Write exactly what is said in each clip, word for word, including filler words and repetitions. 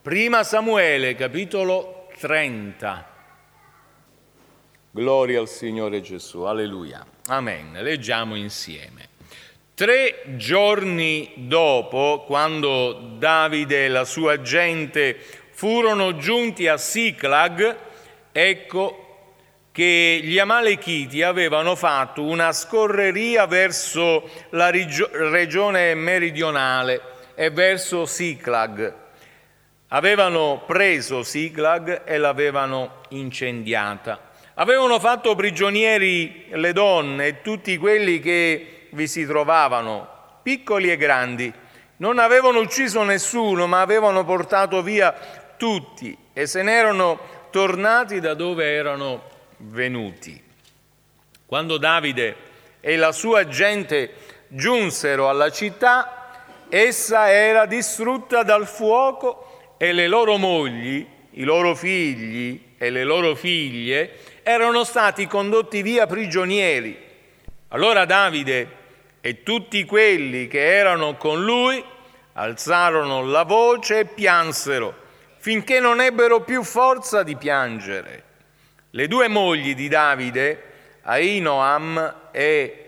Prima Samuele, capitolo trenta. Gloria al Signore Gesù, alleluia. Amen. Leggiamo insieme. Tre giorni dopo, quando Davide e la sua gente furono giunti a Siclag, ecco che gli Amalechiti avevano fatto una scorreria verso la rigio- regione meridionale e verso Siclag. Avevano preso Siclag e l'avevano incendiata. Avevano fatto prigionieri le donne e tutti quelli che vi si trovavano, piccoli e grandi. Non avevano ucciso nessuno, ma avevano portato via tutti e se n'erano tornati da dove erano venuti. Quando Davide e la sua gente giunsero alla città, essa era distrutta dal fuoco e le loro mogli, i loro figli e le loro figlie erano stati condotti via prigionieri. Allora Davide e tutti quelli che erano con lui alzarono la voce e piansero, finché non ebbero più forza di piangere. Le due mogli di Davide, Ahinoam e,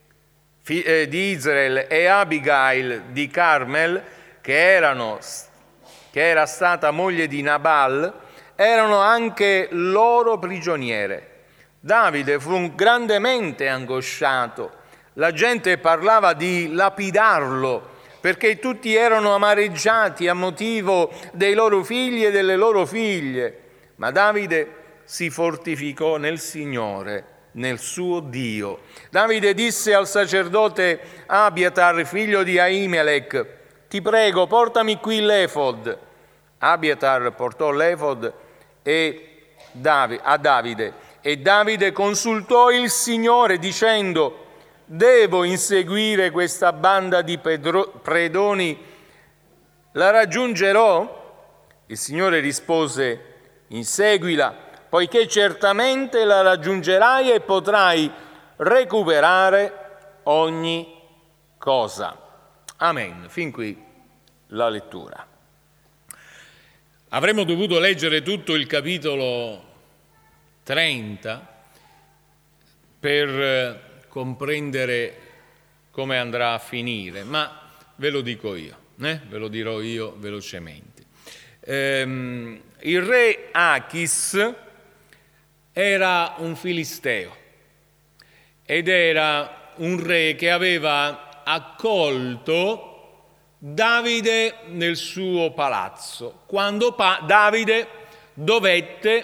eh, di Israel e Abigail di Carmel, che erano che era stata moglie di Nabal, erano anche loro prigioniere. Davide fu grandemente angosciato. La gente parlava di lapidarlo, perché tutti erano amareggiati a motivo dei loro figli e delle loro figlie. Ma Davide si fortificò nel Signore, nel suo Dio. Davide disse al sacerdote Abiatar, figlio di Ahimelech: ti prego, portami qui l'efod. Abiatar portò l'efod e Davi, a Davide e Davide consultò il Signore dicendo: devo inseguire questa banda di pedro, predoni? La raggiungerò? Il Signore rispose: inseguila, poiché certamente la raggiungerai e potrai recuperare ogni cosa. Amen. Fin qui la lettura. Avremmo dovuto leggere tutto il capitolo trenta per comprendere come andrà a finire, ma ve lo dico io, eh? ve lo dirò io velocemente. Ehm, il re Achis era un filisteo ed era un re che aveva accolto Davide nel suo palazzo, quando pa- Davide dovette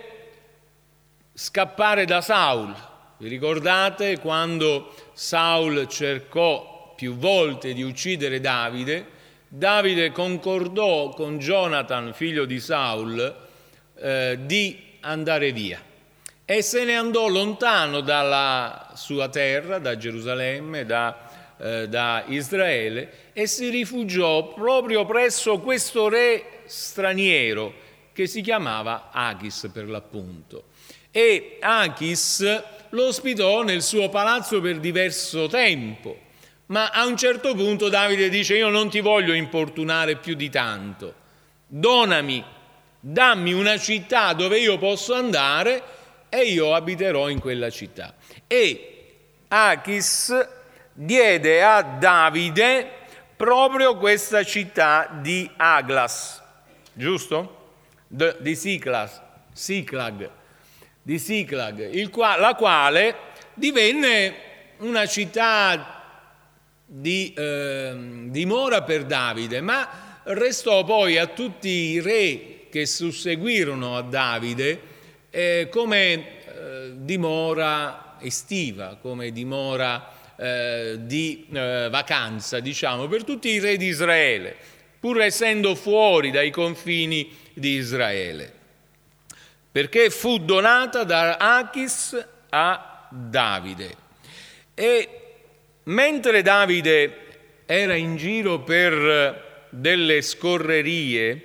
scappare da Saul. Vi ricordate quando Saul cercò più volte di uccidere Davide? Davide concordò con Jonathan, figlio di Saul, eh, di andare via e se ne andò lontano dalla sua terra, da Gerusalemme, da da Israele, e si rifugiò proprio presso questo re straniero che si chiamava Achis per l'appunto. E Achis lo ospitò nel suo palazzo per diverso tempo, ma a un certo punto Davide dice: io non ti voglio importunare più di tanto, donami, dammi una città dove io posso andare e io abiterò in quella città. E Achis diede a Davide proprio questa città di Aglas, giusto? De, di Siclas, Siclag, di Siclag, il qua, la quale divenne una città di eh, dimora per Davide, ma restò poi a tutti i re che susseguirono a Davide eh, come eh, dimora estiva, come dimora Eh, di eh, vacanza, diciamo, per tutti i re di Israele, pur essendo fuori dai confini di Israele, perché fu donata da Achis a Davide. E mentre Davide era in giro per delle scorrerie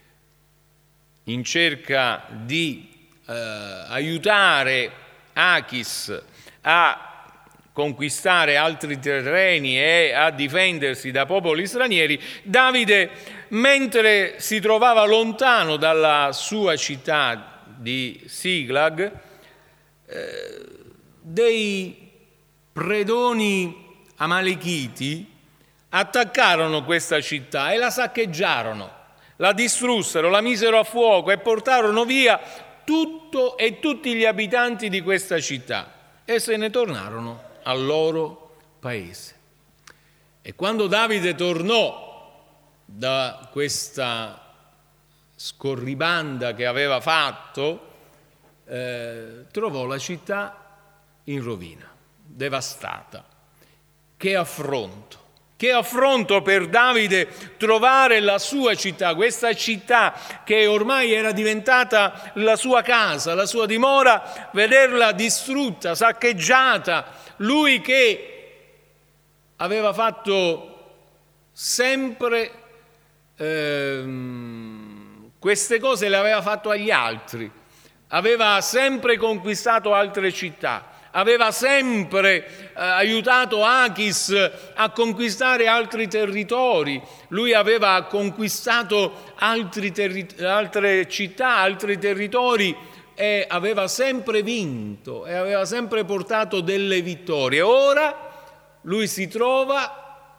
in cerca di eh, aiutare Achis a conquistare altri terreni e a difendersi da popoli stranieri, Davide, mentre si trovava lontano dalla sua città di Siglag, eh, dei predoni amalechiti attaccarono questa città e la saccheggiarono, la distrussero, la misero a fuoco e portarono via tutto e tutti gli abitanti di questa città e se ne tornarono al loro paese. E quando Davide tornò da questa scorribanda che aveva fatto, eh, trovò la città in rovina, devastata. Che affronto! Che affronto per Davide trovare la sua città, questa città che ormai era diventata la sua casa, la sua dimora, vederla distrutta, saccheggiata. Lui che aveva fatto sempre ehm, queste cose, le aveva fatto agli altri, aveva sempre conquistato altre città, aveva sempre eh, aiutato Achis a conquistare altri territori, lui aveva conquistato altri terri- altre città, altri territori e aveva sempre vinto e aveva sempre portato delle vittorie. Ora lui si trova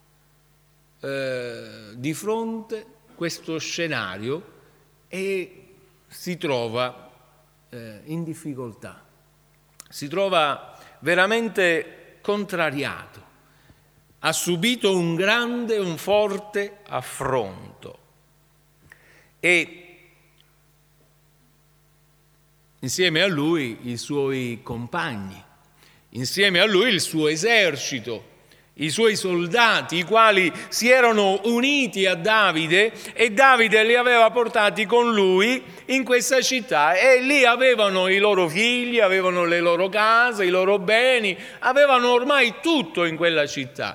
eh, di fronte a questo scenario e si trova eh, in difficoltà. Si trova veramente contrariato, ha subito un grande, un forte affronto e insieme a lui i suoi compagni, insieme a lui il suo esercito, i suoi soldati, i quali si erano uniti a Davide e Davide li aveva portati con lui in questa città e lì avevano i loro figli, avevano le loro case, i loro beni, avevano ormai tutto in quella città,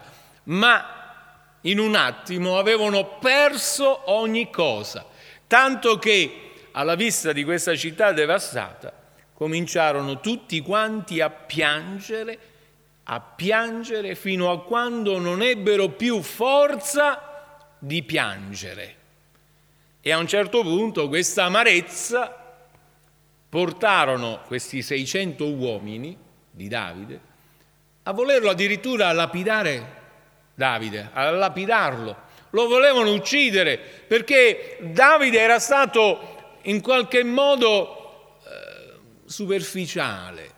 ma in un attimo avevano perso ogni cosa, tanto che alla vista di questa città devastata cominciarono tutti quanti a piangere, a piangere fino a quando non ebbero più forza di piangere. E a un certo punto questa amarezza portarono questi seicento uomini di Davide a volerlo addirittura lapidare Davide, a lapidarlo. Lo volevano uccidere perché Davide era stato in qualche modo eh, superficiale,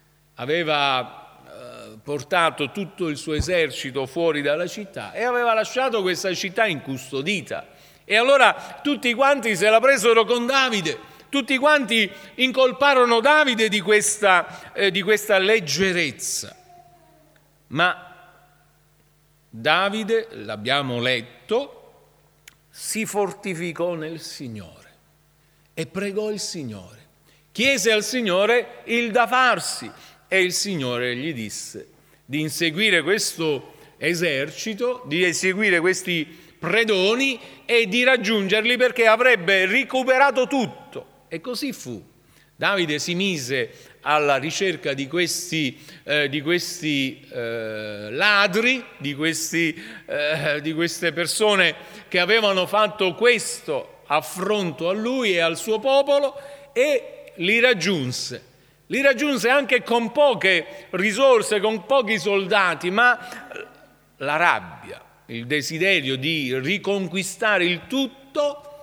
aveva eh, portato tutto il suo esercito fuori dalla città e aveva lasciato questa città incustodita. E allora tutti quanti se la presero con Davide, tutti quanti incolparono Davide di questa, eh, di questa leggerezza. Ma Davide, l'abbiamo letto, si fortificò nel Signore e pregò il Signore, chiese al Signore il da farsi e il Signore gli disse di inseguire questo esercito, di eseguire questi predoni e di raggiungerli perché avrebbe recuperato tutto. E così fu. Davide si mise alla ricerca di questi, eh, di questi eh, ladri, di, questi, eh, di queste persone che avevano fatto questo affronto a lui e al suo popolo e li raggiunse. Li raggiunse anche con poche risorse, con pochi soldati, ma la rabbia, il desiderio di riconquistare il tutto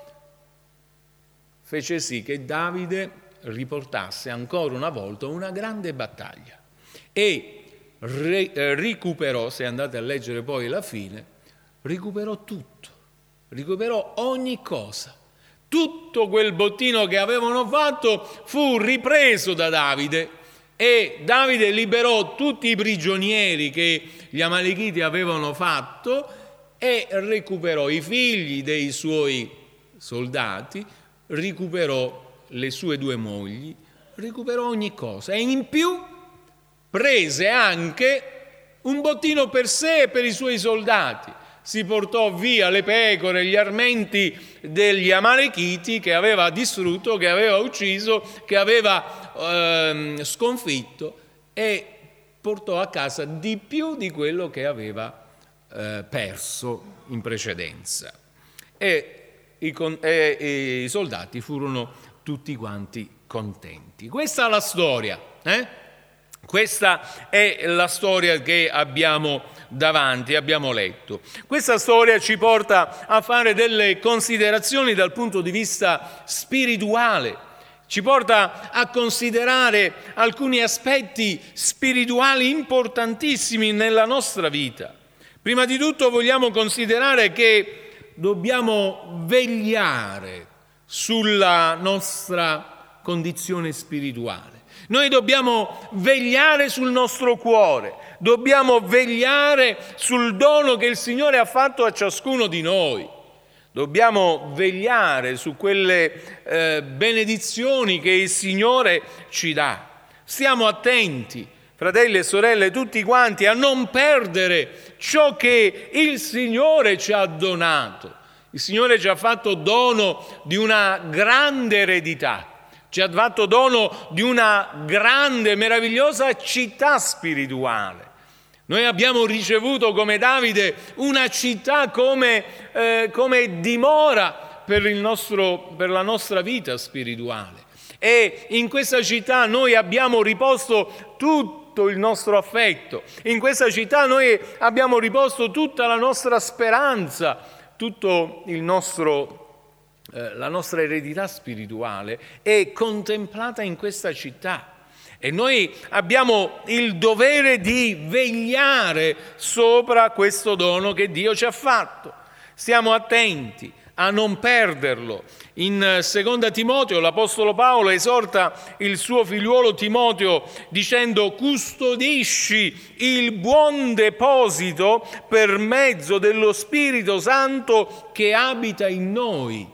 fece sì che Davide riportasse ancora una volta una grande battaglia e re, eh, recuperò, se andate a leggere poi la fine, recuperò tutto, recuperò ogni cosa. Tutto quel bottino che avevano fatto fu ripreso da Davide e Davide liberò tutti i prigionieri che gli amalechiti avevano fatto e recuperò i figli dei suoi soldati, recuperò le sue due mogli, recuperò ogni cosa e in più prese anche un bottino per sé e per i suoi soldati. Si portò via le pecore, gli armenti degli amalechiti che aveva distrutto, che aveva ucciso, che aveva ehm, sconfitto e portò a casa di più di quello che aveva eh, perso in precedenza. E i, con, e i soldati furono tutti quanti contenti. Questa è la storia, eh? Questa è la storia che abbiamo davanti, abbiamo letto. Questa storia ci porta a fare delle considerazioni dal punto di vista spirituale, ci porta a considerare alcuni aspetti spirituali importantissimi nella nostra vita. Prima di tutto vogliamo considerare che dobbiamo vegliare sulla nostra condizione spirituale. Noi dobbiamo vegliare sul nostro cuore, dobbiamo vegliare sul dono che il Signore ha fatto a ciascuno di noi. Dobbiamo vegliare su quelle eh, benedizioni che il Signore ci dà. Stiamo attenti, fratelli e sorelle, tutti quanti, a non perdere ciò che il Signore ci ha donato. Il Signore ci ha fatto dono di una grande eredità. Ci ha fatto dono di una grande, meravigliosa città spirituale. Noi abbiamo ricevuto come Davide una città come, eh, come dimora per, il nostro, per la nostra vita spirituale. E in questa città noi abbiamo riposto tutto il nostro affetto. In questa città noi abbiamo riposto tutta la nostra speranza, tutto il nostro la nostra eredità spirituale è contemplata in questa città e noi abbiamo il dovere di vegliare sopra questo dono che Dio ci ha fatto. Stiamo attenti a non perderlo. In seconda Timoteo l'Apostolo Paolo esorta il suo figliuolo Timoteo dicendo: custodisci il buon deposito per mezzo dello Spirito Santo che abita in noi.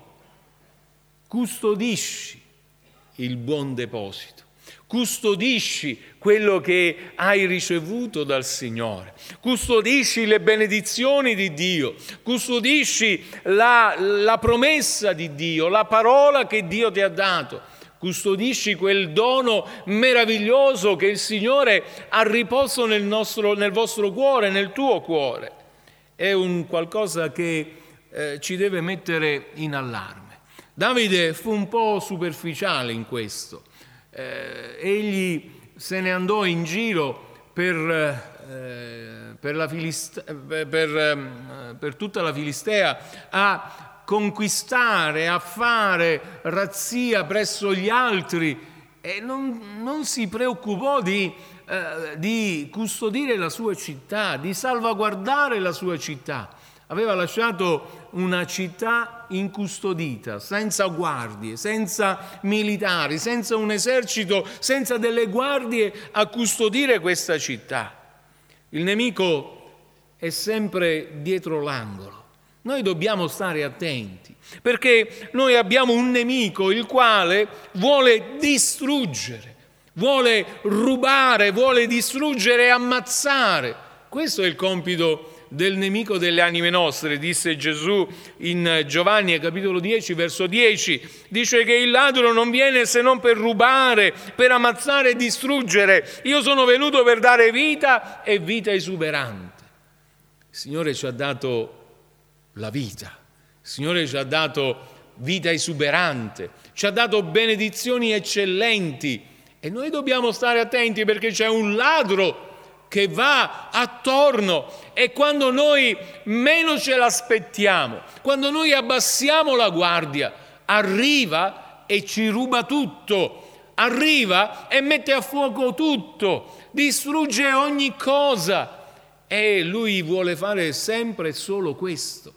Custodisci il buon deposito, custodisci quello che hai ricevuto dal Signore, custodisci le benedizioni di Dio, custodisci la, la promessa di Dio, la parola che Dio ti ha dato, custodisci quel dono meraviglioso che il Signore ha riposto nel, nostro, nel vostro cuore, nel tuo cuore. È un qualcosa che eh, ci deve mettere in allarme. Davide fu un po' superficiale in questo, eh, egli se ne andò in giro per, eh, per, la Filiste- per, eh, per tutta la Filistea a conquistare, a fare razzia presso gli altri e non, non si preoccupò di, eh, di custodire la sua città, di salvaguardare la sua città. Aveva lasciato una città incustodita, senza guardie, senza militari, senza un esercito, senza delle guardie a custodire questa città. Il nemico è sempre dietro l'angolo. Noi dobbiamo stare attenti, perché noi abbiamo un nemico il quale vuole distruggere, vuole rubare, vuole distruggere e ammazzare. Questo è il compito del nemico delle anime nostre, disse Gesù in Giovanni capitolo dieci verso dieci, dice che il ladro non viene se non per rubare, per ammazzare e distruggere. Io sono venuto per dare vita e vita esuberante. Il Signore ci ha dato la vita, il Signore ci ha dato vita esuberante, ci ha dato benedizioni eccellenti e noi dobbiamo stare attenti perché c'è un ladro che va attorno e quando noi meno ce l'aspettiamo, quando noi abbassiamo la guardia, arriva e ci ruba tutto, arriva e mette a fuoco tutto, distrugge ogni cosa e lui vuole fare sempre e solo questo.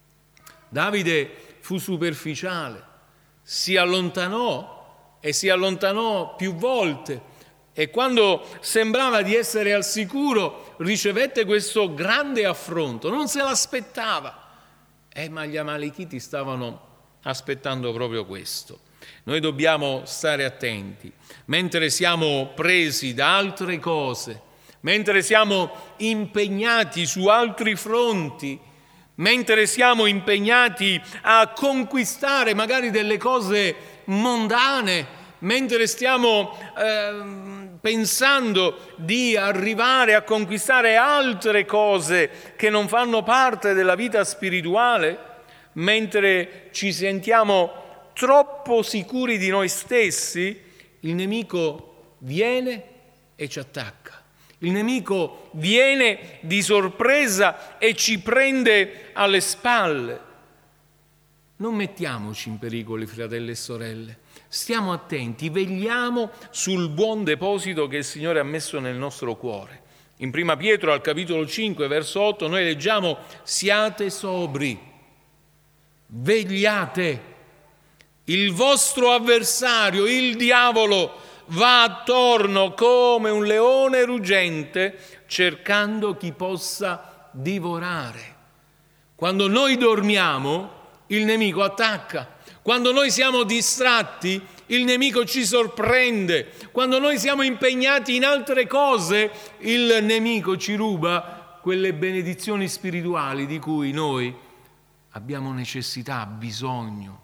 Davide fu superficiale, si allontanò e si allontanò più volte. E quando sembrava di essere al sicuro, ricevette questo grande affronto, non se l'aspettava. Eh, ma gli Amalechiti stavano aspettando proprio questo. Noi dobbiamo stare attenti, mentre siamo presi da altre cose, mentre siamo impegnati su altri fronti, mentre siamo impegnati a conquistare magari delle cose mondane, mentre stiamo eh, pensando di arrivare a conquistare altre cose che non fanno parte della vita spirituale, mentre ci sentiamo troppo sicuri di noi stessi, il nemico viene e ci attacca. Il nemico viene di sorpresa e ci prende alle spalle. Non mettiamoci in pericolo, fratelli e sorelle. Stiamo attenti, vegliamo sul buon deposito che il Signore ha messo nel nostro cuore. In Prima Pietro, al capitolo cinque, verso otto, noi leggiamo: siate sobri, vegliate. Il vostro avversario, il diavolo, va attorno come un leone ruggente cercando chi possa divorare. Quando noi dormiamo, il nemico attacca. Quando noi siamo distratti, il nemico ci sorprende. Quando noi siamo impegnati in altre cose, il nemico ci ruba quelle benedizioni spirituali di cui noi abbiamo necessità, bisogno.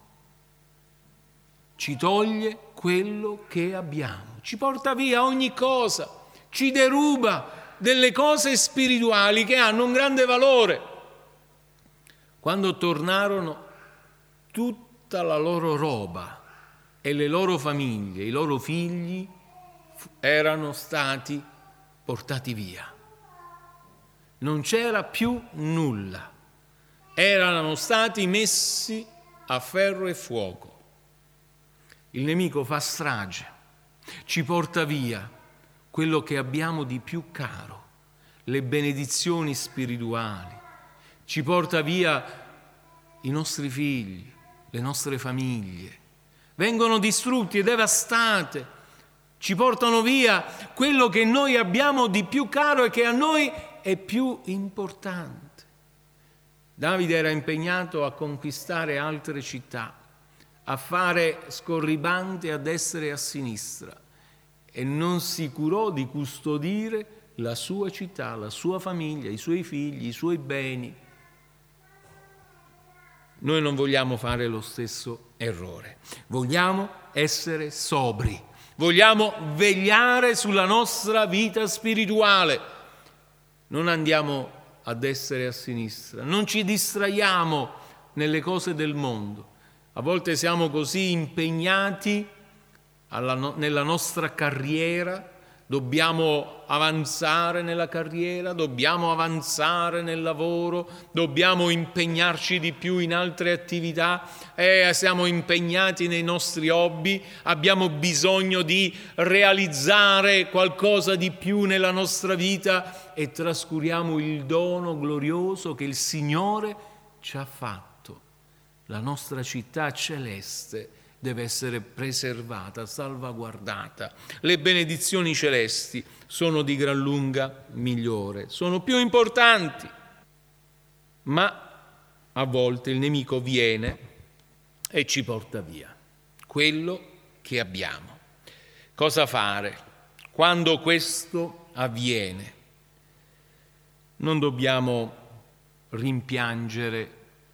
Ci toglie quello che abbiamo, ci porta via ogni cosa, ci deruba delle cose spirituali che hanno un grande valore. Quando tornarono, tutta la loro roba e le loro famiglie, i loro figli erano stati portati via. Non c'era più nulla, erano stati messi a ferro e fuoco. Il nemico fa strage, ci porta via quello che abbiamo di più caro, le benedizioni spirituali, ci porta via i nostri figli, le nostre famiglie, vengono distrutti e devastate, ci portano via quello che noi abbiamo di più caro e che a noi è più importante. Davide era impegnato a conquistare altre città, a fare scorribande a destra e a sinistra, e non si curò di custodire la sua città, la sua famiglia, i suoi figli, i suoi beni. Noi non vogliamo fare lo stesso errore, vogliamo essere sobri, vogliamo vegliare sulla nostra vita spirituale, non andiamo a destra e a sinistra, non ci distraiamo nelle cose del mondo. A volte siamo così impegnati alla no- nella nostra carriera, dobbiamo avanzare nella carriera, dobbiamo avanzare nel lavoro, dobbiamo impegnarci di più in altre attività, eh, siamo impegnati nei nostri hobby, abbiamo bisogno di realizzare qualcosa di più nella nostra vita e trascuriamo il dono glorioso che il Signore ci ha fatto. La nostra città celeste deve essere preservata, salvaguardata. Le benedizioni celesti sono di gran lunga migliore, sono più importanti. Ma a volte il nemico viene e ci porta via quello che abbiamo. Cosa fare quando questo avviene? Non dobbiamo rimpiangere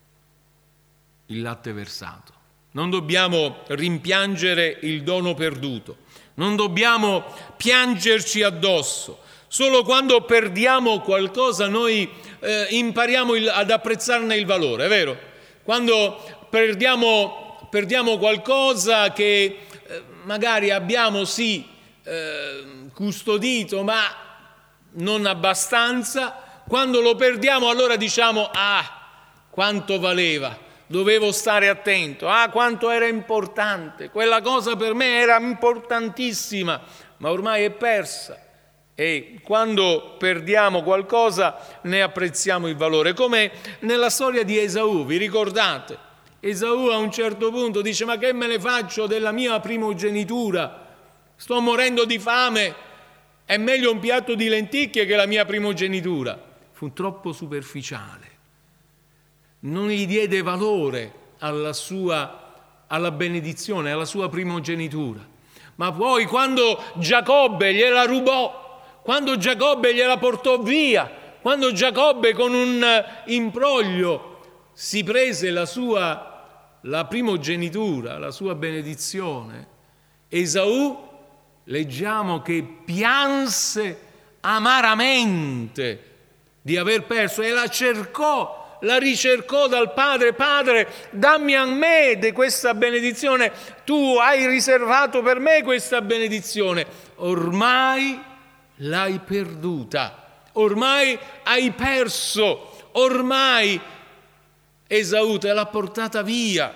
il latte versato, non dobbiamo rimpiangere il dono perduto, non dobbiamo piangerci addosso. Solo quando perdiamo qualcosa noi eh, impariamo il, ad apprezzarne il valore, è vero? Quando perdiamo, perdiamo qualcosa che eh, magari abbiamo sì eh, custodito, ma non abbastanza, quando lo perdiamo allora diciamo: ah, quanto valeva! Dovevo stare attento, ah quanto era importante, quella cosa per me era importantissima, ma ormai è persa. E quando perdiamo qualcosa ne apprezziamo il valore, come nella storia di Esaù, vi ricordate? Esaù a un certo punto dice: ma che me ne faccio della mia primogenitura? Sto morendo di fame, è meglio un piatto di lenticchie che la mia primogenitura. Fu troppo superficiale. Non gli diede valore alla sua, alla benedizione, alla sua primogenitura. Ma poi quando Giacobbe gliela rubò, quando Giacobbe gliela portò via, quando Giacobbe con un imbroglio si prese la sua, la primogenitura, la sua benedizione, Esaù, leggiamo che pianse amaramente di aver perso e la cercò, la ricercò dal padre. Padre, dammi a me di questa benedizione, tu hai riservato per me questa benedizione. Ormai l'hai perduta, ormai hai perso, ormai Esaù te l'ha portata via.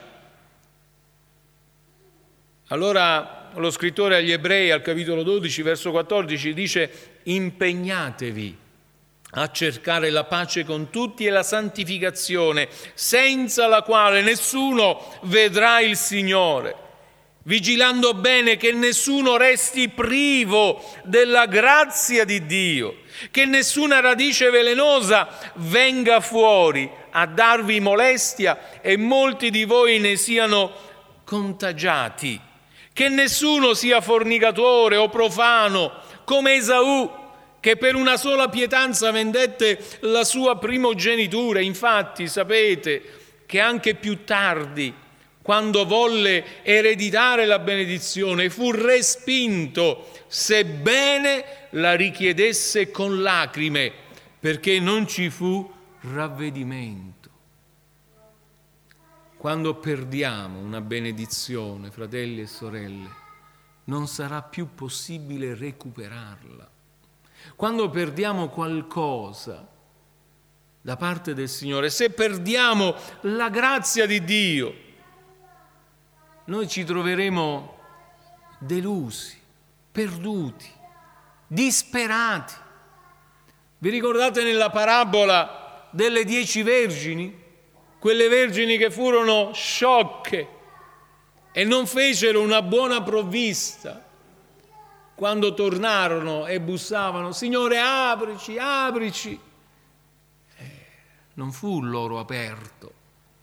Allora lo scrittore agli Ebrei al capitolo dodici verso quattordici dice: impegnatevi a cercare la pace con tutti e la santificazione, senza la quale nessuno vedrà il Signore, vigilando bene che nessuno resti privo della grazia di Dio, che nessuna radice velenosa venga fuori a darvi molestia e molti di voi ne siano contagiati, che nessuno sia fornicatore o profano come Esaù, che per una sola pietanza vendette la sua primogenitura. Infatti sapete che anche più tardi, quando volle ereditare la benedizione, fu respinto, sebbene la richiedesse con lacrime, perché non ci fu ravvedimento. Quando perdiamo una benedizione, fratelli e sorelle, non sarà più possibile recuperarla. Quando perdiamo qualcosa da parte del Signore, se perdiamo la grazia di Dio, noi ci troveremo delusi, perduti, disperati. Vi ricordate nella parabola delle dieci vergini? Quelle vergini che furono sciocche e non fecero una buona provvista. Quando tornarono e bussavano: Signore, aprici, aprici. Eh, non fu loro aperto.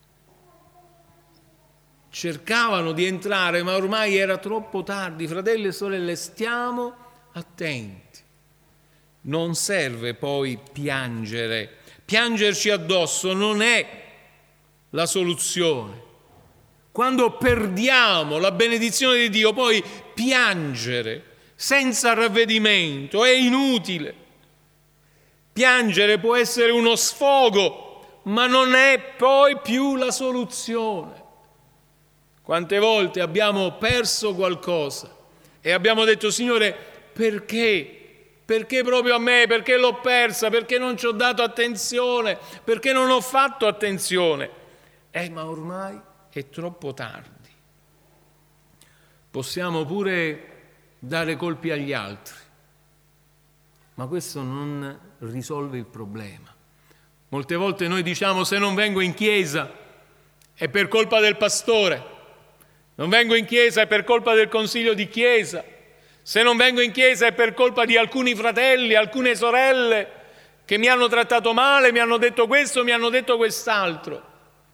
Cercavano di entrare, ma ormai era troppo tardi. Fratelli e sorelle, stiamo attenti. Non serve poi piangere. Piangerci addosso non è la soluzione. Quando perdiamo la benedizione di Dio, poi piangere senza ravvedimento è inutile. Piangere può essere uno sfogo, ma non è poi più la soluzione. Quante volte abbiamo perso qualcosa e abbiamo detto: Signore, perché? Perché proprio a me? Perché l'ho persa? Perché non ci ho dato attenzione? Perché non ho fatto attenzione? Eh, ma ormai è troppo tardi. Possiamo pure dare colpi agli altri, ma questo non risolve il problema. Molte volte noi diciamo: se non vengo in chiesa è per colpa del pastore, non vengo in chiesa è per colpa del consiglio di chiesa, se non vengo in chiesa è per colpa di alcuni fratelli, alcune sorelle che mi hanno trattato male, mi hanno detto questo, mi hanno detto quest'altro.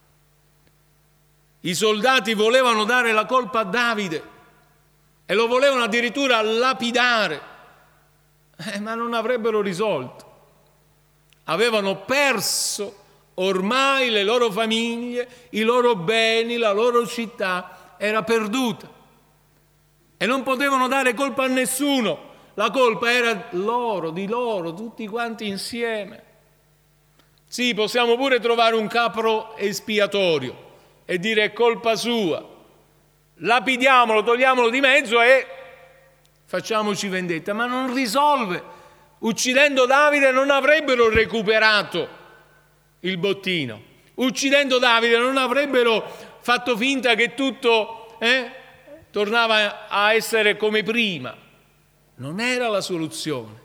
I soldati volevano dare la colpa a Davide e lo volevano addirittura lapidare, eh, ma non avrebbero risolto. Avevano perso ormai le loro famiglie, i loro beni, la loro città era perduta e non potevano dare colpa a nessuno. La colpa era loro, di loro, tutti quanti insieme. Sì, possiamo pure trovare un capro espiatorio e dire: è colpa sua, lapidiamolo, togliamolo di mezzo e facciamoci vendetta, ma non risolve. Uccidendo Davide non avrebbero recuperato il bottino, uccidendo Davide non avrebbero fatto finta che tutto eh, tornava a essere come prima. Non era la soluzione.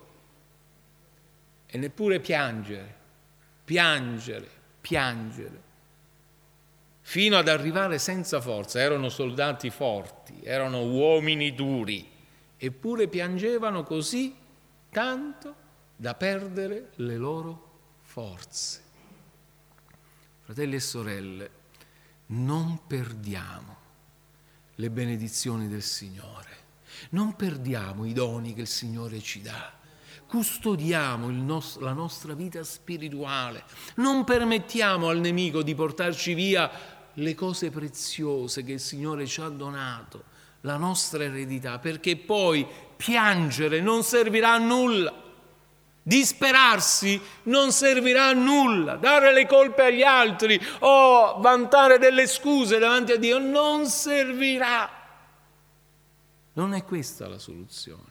E neppure piangere, piangere, piangere, fino ad arrivare senza forza. Erano soldati forti, erano uomini duri, eppure piangevano così tanto da perdere le loro forze. Fratelli e sorelle, non perdiamo le benedizioni del Signore, non perdiamo i doni che il Signore ci dà. Custodiamo il nos- la nostra vita spirituale, non permettiamo al nemico di portarci via le cose preziose che il Signore ci ha donato, la nostra eredità, perché poi piangere non servirà a nulla. Disperarsi non servirà a nulla, dare le colpe agli altri o vantare delle scuse davanti a Dio non servirà. Non è questa la soluzione.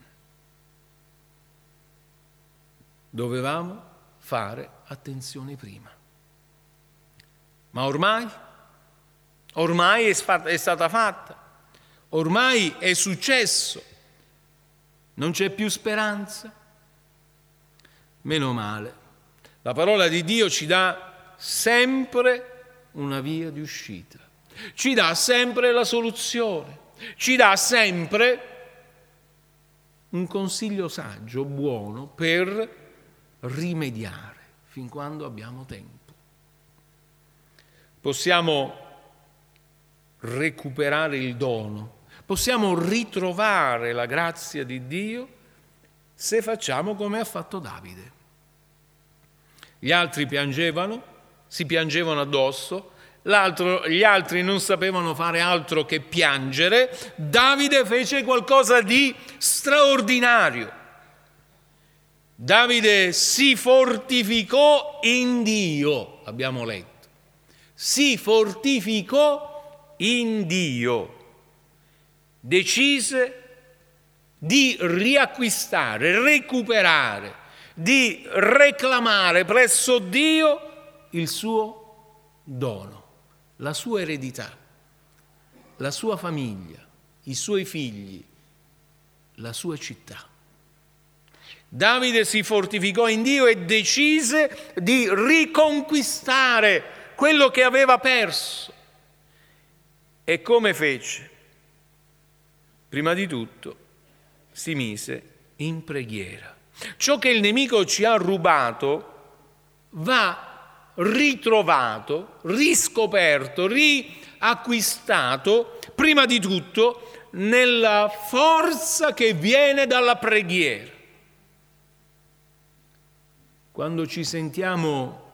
Dovevamo fare attenzione prima. Ma ormai, ormai è, spat- è stata fatta, ormai è successo, non c'è più speranza. Meno male, la parola di Dio ci dà sempre una via di uscita, ci dà sempre la soluzione, ci dà sempre un consiglio saggio, buono, per rimediare fin quando abbiamo tempo. Possiamo recuperare il dono, possiamo ritrovare la grazia di Dio se facciamo come ha fatto Davide. Gli altri piangevano, si piangevano addosso, l'altro, gli altri non sapevano fare altro che piangere. Davide fece qualcosa di straordinario. Davide si fortificò in Dio, abbiamo letto. Si fortificò in Dio. Decise di riacquistare, recuperare, di reclamare presso Dio il suo dono, la sua eredità, la sua famiglia, i suoi figli, la sua città. Davide si fortificò in Dio e decise di riconquistare quello che aveva perso. E come fece? Prima di tutto si mise in preghiera. Ciò che il nemico ci ha rubato va ritrovato, riscoperto, riacquistato, prima di tutto nella forza che viene dalla preghiera. Quando ci sentiamo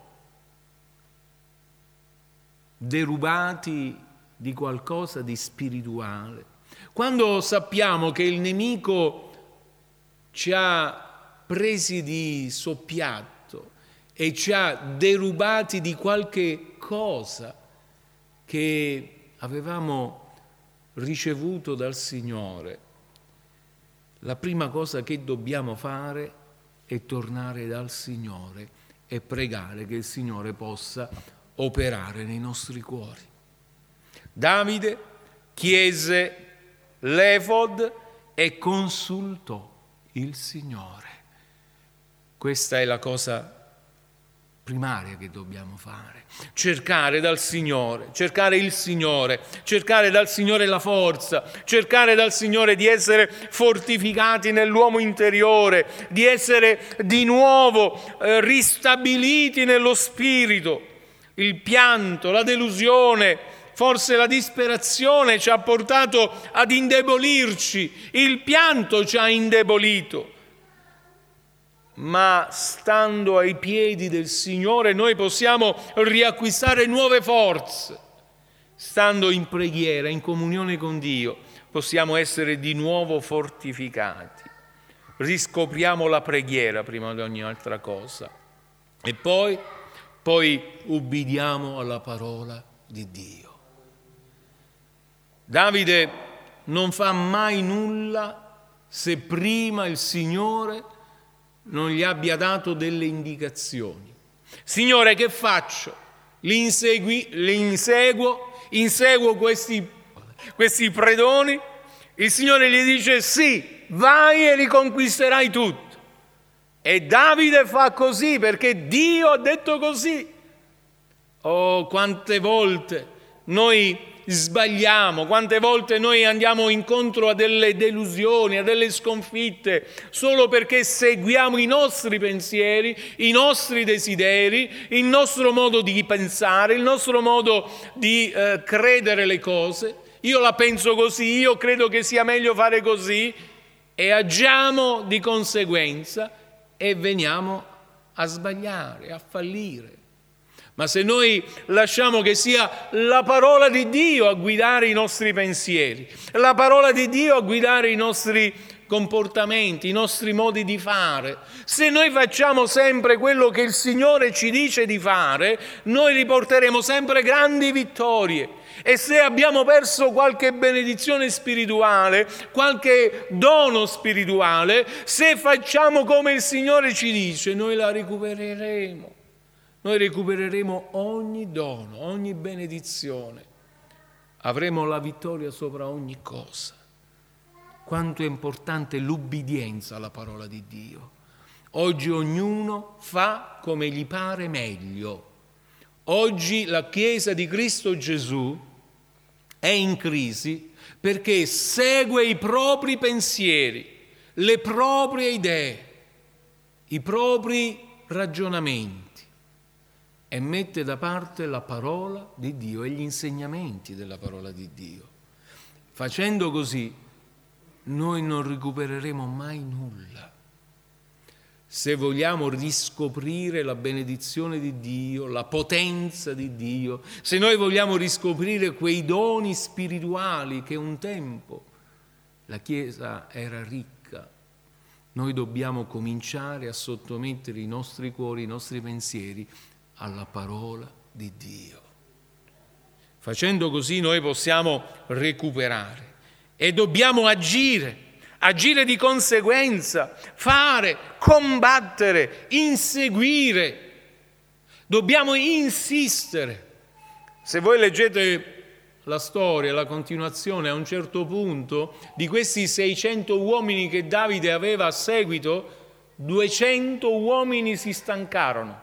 derubati di qualcosa di spirituale, quando sappiamo che il nemico ci ha presi di soppiatto e ci ha derubati di qualche cosa che avevamo ricevuto dal Signore, la prima cosa che dobbiamo fare è tornare dal Signore e pregare che il Signore possa operare nei nostri cuori. Davide chiese l'efod e consultò il Signore. Questa è la cosa primaria che dobbiamo fare. Cercare dal Signore, cercare il Signore, cercare dal Signore la forza, cercare dal Signore di essere fortificati nell'uomo interiore, di essere di nuovo eh, ristabiliti nello spirito. Il pianto, la delusione, forse la disperazione ci ha portato ad indebolirci, il pianto ci ha indebolito. Ma stando ai piedi del Signore noi possiamo riacquistare nuove forze. Stando in preghiera, in comunione con Dio, possiamo essere di nuovo fortificati. Riscopriamo la preghiera prima di ogni altra cosa. E poi, poi ubbidiamo alla parola di Dio. Davide non fa mai nulla se prima il Signore non gli abbia dato delle indicazioni. Signore, che faccio? Li, insegui, li inseguo, inseguo questi, questi predoni. Il Signore gli dice sì, vai e li conquisterai tutto. E Davide fa così perché Dio ha detto così. Oh, quante volte noi sbagliamo, quante volte noi andiamo incontro a delle delusioni, a delle sconfitte, solo perché seguiamo i nostri pensieri, i nostri desideri, il nostro modo di pensare, il nostro modo di eh, credere le cose. Io la penso così, io credo che sia meglio fare così, e agiamo di conseguenza e veniamo a sbagliare, a fallire. Ma se noi lasciamo che sia la parola di Dio a guidare i nostri pensieri, la parola di Dio a guidare i nostri comportamenti, i nostri modi di fare, se noi facciamo sempre quello che il Signore ci dice di fare, noi riporteremo sempre grandi vittorie. E se abbiamo perso qualche benedizione spirituale, qualche dono spirituale, se facciamo come il Signore ci dice, noi la recupereremo. Noi recupereremo ogni dono, ogni benedizione. Avremo la vittoria sopra ogni cosa. Quanto è importante l'ubbidienza alla parola di Dio. Oggi ognuno fa come gli pare meglio. Oggi la Chiesa di Cristo Gesù è in crisi perché segue i propri pensieri, le proprie idee, i propri ragionamenti e mette da parte la parola di Dio e gli insegnamenti della parola di Dio. Facendo così noi non recupereremo mai nulla. Se vogliamo riscoprire la benedizione di Dio, la potenza di Dio, se noi vogliamo riscoprire quei doni spirituali che un tempo la Chiesa era ricca, noi dobbiamo cominciare a sottomettere i nostri cuori, i nostri pensieri alla parola di Dio. Facendo così noi possiamo recuperare e dobbiamo agire. Agire di conseguenza, fare, combattere, inseguire. Dobbiamo insistere. Se voi leggete la storia, la continuazione, a un certo punto, di questi seicento uomini che Davide aveva a seguito, duecento uomini si stancarono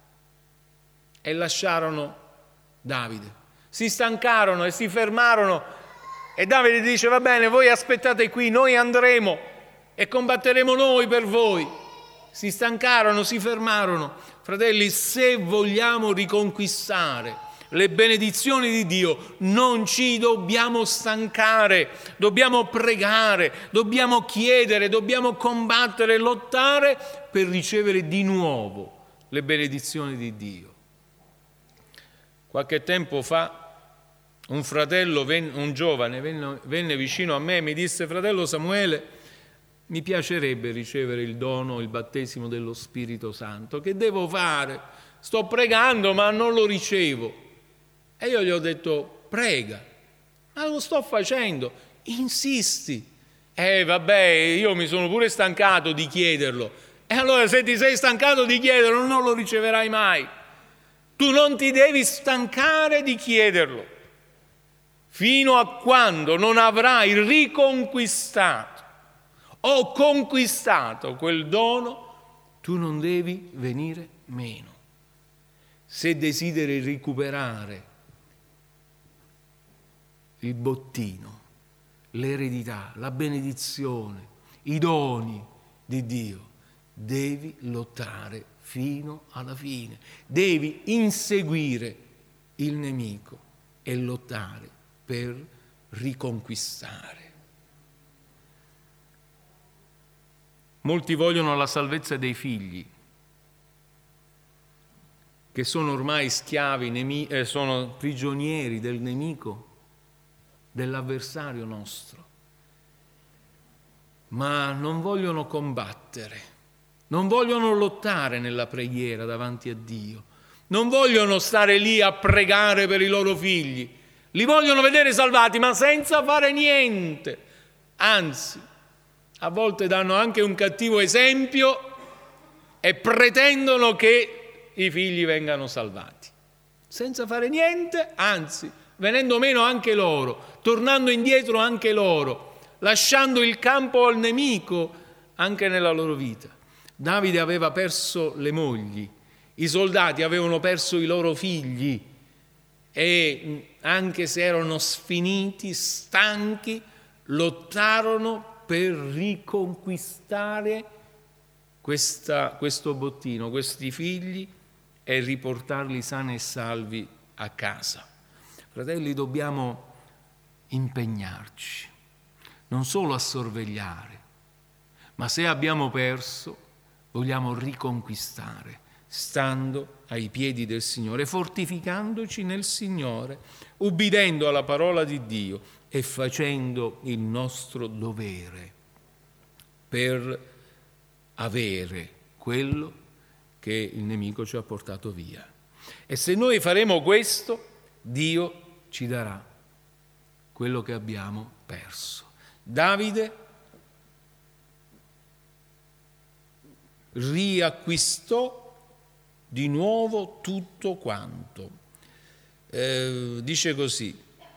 e lasciarono Davide. Si stancarono e si fermarono. E Davide dice, va bene, voi aspettate qui, noi andremo e combatteremo noi per voi. Si stancarono, si fermarono. Fratelli, se vogliamo riconquistare le benedizioni di Dio, non ci dobbiamo stancare, dobbiamo pregare, dobbiamo chiedere, dobbiamo combattere, lottare per ricevere di nuovo le benedizioni di Dio. Qualche tempo fa un fratello, un giovane, venne, venne vicino a me e mi disse, fratello Samuele, mi piacerebbe ricevere il dono, il battesimo dello Spirito Santo. Che devo fare? Sto pregando ma non lo ricevo. E io gli ho detto, prega. Ma lo sto facendo. Insisti. Eh vabbè, io mi sono pure stancato di chiederlo. E allora se ti sei stancato di chiederlo non lo riceverai mai. Tu non ti devi stancare di chiederlo. Fino a quando non avrai riconquistato o conquistato quel dono, tu non devi venire meno. Se desideri recuperare il bottino, l'eredità, la benedizione, i doni di Dio, devi lottare fino alla fine. Devi inseguire il nemico e lottare per riconquistare. Molti vogliono la salvezza dei figli, che sono ormai schiavi, nemi- eh, sono prigionieri del nemico, dell'avversario nostro, ma non vogliono combattere, non vogliono lottare nella preghiera davanti a Dio, non vogliono stare lì a pregare per i loro figli. Li vogliono vedere salvati, ma senza fare niente. Anzi, a volte danno anche un cattivo esempio e pretendono che i figli vengano salvati. Senza fare niente, anzi, venendo meno anche loro, tornando indietro anche loro, lasciando il campo al nemico anche nella loro vita. Davide aveva perso le mogli, i soldati avevano perso i loro figli, e anche se erano sfiniti, stanchi, lottarono per riconquistare questa, questo bottino, questi figli e riportarli sani e salvi a casa. Fratelli, dobbiamo impegnarci, non solo a sorvegliare, ma se abbiamo perso, vogliamo riconquistare. stando ai piedi del Signore, fortificandoci nel Signore, ubbidendo alla parola di Dio e facendo il nostro dovere per avere quello che il nemico ci ha portato via. E se noi faremo questo, Dio ci darà quello che abbiamo perso. Davide riacquistò di nuovo tutto quanto. Eh, dice così: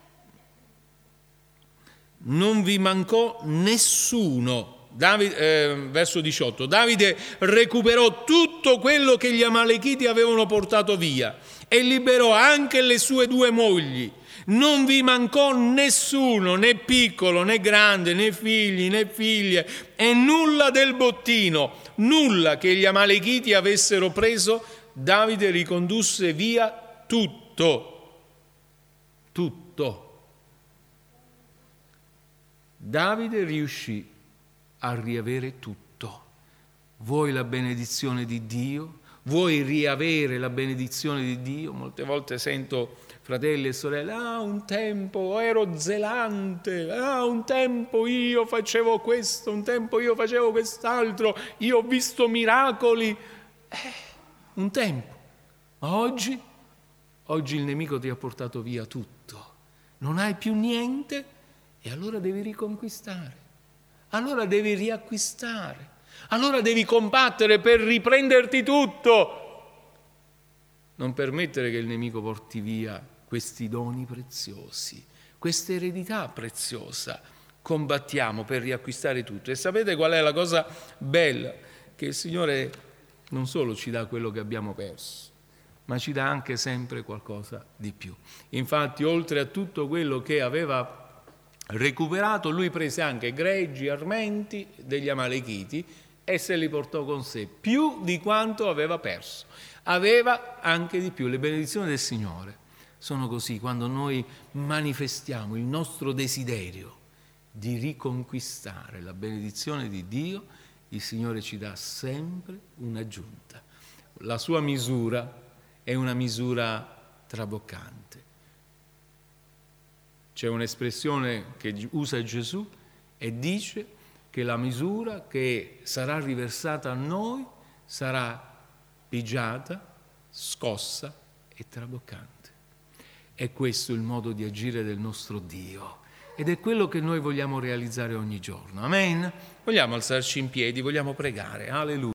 non vi mancò nessuno. Davide, eh, verso diciotto, Davide recuperò tutto quello che gli Amalechiti avevano portato via e liberò anche le sue due mogli. Non vi mancò nessuno, né piccolo, né grande, né figli, né figlie, e nulla del bottino, nulla che gli Amalechiti avessero preso. Davide ricondusse via tutto, tutto. Davide riuscì a riavere tutto. Vuoi la benedizione di Dio? Vuoi riavere la benedizione di Dio? Molte volte sento fratelli e sorelle: ah, un tempo ero zelante, ah, un tempo io facevo questo, un tempo io facevo quest'altro, io ho visto miracoli. Eh, un tempo. Ma oggi? Oggi il nemico ti ha portato via tutto. Non hai più niente e allora devi riconquistare. Allora devi riacquistare, allora devi combattere per riprenderti tutto. Non permettere che il nemico porti via questi doni preziosi, questa eredità preziosa. Combattiamo per riacquistare tutto. E sapete qual è la cosa bella? Che il Signore non solo ci dà quello che abbiamo perso, ma ci dà anche sempre qualcosa di più. Infatti, oltre a tutto quello che aveva recuperato, lui prese anche greggi, armenti degli Amalechiti e se li portò con sé, più di quanto aveva perso. Aveva anche di più. Le benedizioni del Signore sono così: quando noi manifestiamo il nostro desiderio di riconquistare la benedizione di Dio, il Signore ci dà sempre un'aggiunta. La sua misura è una misura traboccante. C'è un'espressione che usa Gesù e dice che la misura che sarà riversata a noi sarà pigiata, scossa e traboccante. È questo il modo di agire del nostro Dio ed è quello che noi vogliamo realizzare ogni giorno. Amen? Vogliamo alzarci in piedi, vogliamo pregare. Alleluia.